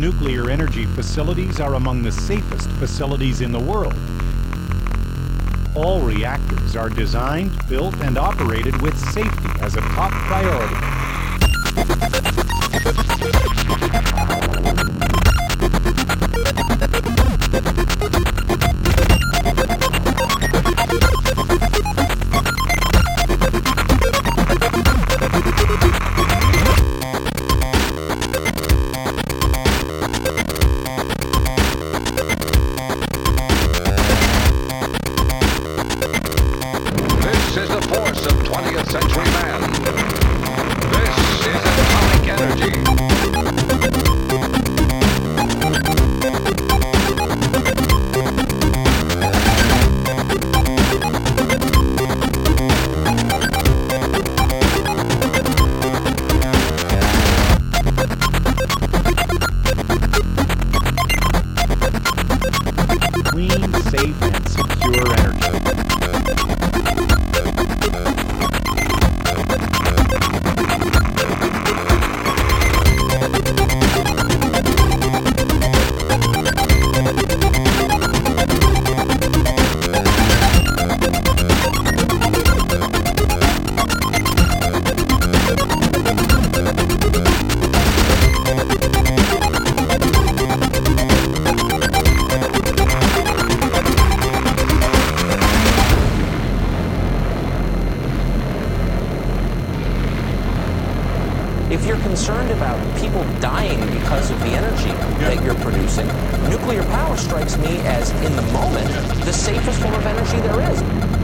nuclear energy facilities are among the safest facilities in the world. All reactors are designed, built, and operated with safety as a top priority. This is the force of 20th century man. This is atomic energy. Clean, safe, and secure energy. If you're concerned about people dying because of the energy that you're producing, nuclear power strikes me as, in the moment, the safest form of energy there is.